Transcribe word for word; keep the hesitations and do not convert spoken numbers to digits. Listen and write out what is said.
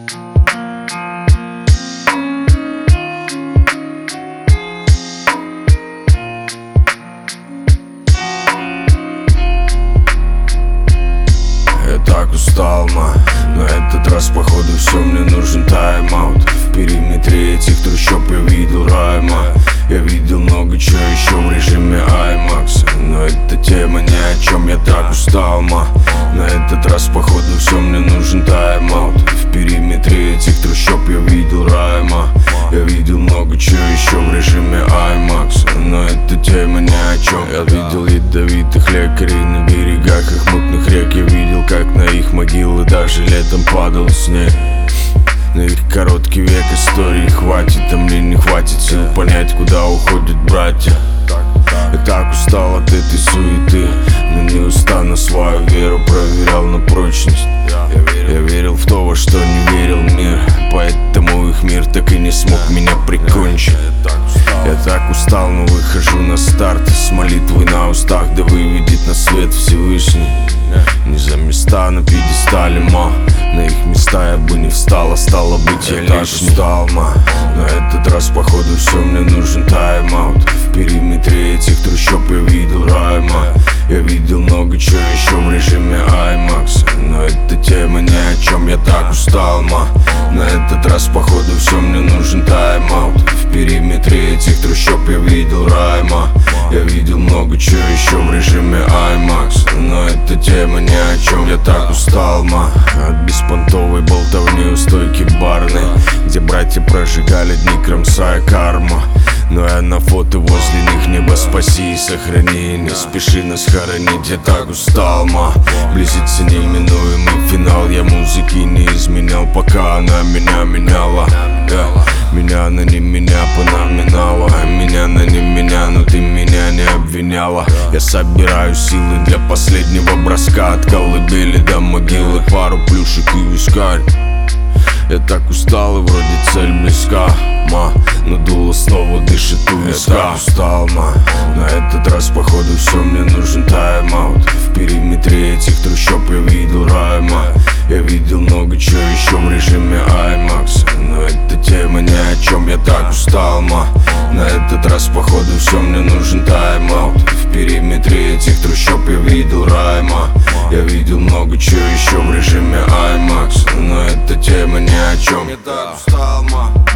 Я так устал, ма, но этот раз походу все, мне нужен тайм-аут. В периметре этих трущоб я видел рай, ма. Я видел много чего еще в режиме аймакс, но эта тема ни о чем, я так устал, ма. На этот раз походу все, мне нужен тайм-аут. В периметре этих трущоб я видел рай, ма. Я видел много чего еще в режиме аймакс, но эта тема ни о чем. Я видел ядовитых лекарей на берегах их мутных рек. Я видел, как на их могилы даже летом падал снег. На их короткий век истории хватит, а мне не хватит сил понять, куда уходят братья. Я так устал от этой суеты, но неустанно свою веру проверял на прочность. Я верил в то, во что не верил мир, поэтому их мир так и не смог меня прикончить. Я так устал, но выхожу на старт с молитвой на устах, да выведет на свет Всевышний. Не за места на пьедестале, ма, на их места я бы не встал, а стало быть я лишний. Устал, ма, но этот раз походу все, мне нужен тайм-аут. В периметре этих трущоб я видел рай, ма. Я видел много чего еще в режиме аймакс, но эта тема ни о чем, я так устал, ма. На этот раз походу все, мне нужен тайм-аут. В периметре этих трущоб я видел рай, ма. Я видел много чего еще в режиме аймакс, но эта тема ни о чем, я так устал, ма. От беспонтовой болтовни у стойки барной, где братья прожигали дни, кромсая карма. Но я на фото возле них, небо спаси и сохрани. Не спеши нас хоронить, я так устал, ма. Близится неименуемый финал, я музыки не изменял, пока она меня меняла. yeah. Меня она не меня понаминала, меня она не меня, но ты меня не обвиняла. Я собираю силы для последнего броска, от колыбели до могилы, пару плюшек и вискарь. Я так устал и вроде цель близка, ма, но дуло снова дышит у виска. Я так устал, ма, на этот раз походу все, мне нужен тайм-аут. В периметре этих трущоб я видел рай, ма. Я видел много чего еще в режиме аймакс, но эта тема ни о чем, я так устал, ма. На этот раз походу все, мне нужен тайм-аут. В периметре этих трущоб я видел рай, ма. Я видел много чего еще в режиме аймакс, но эта тема ни о чем, я так устал, ма.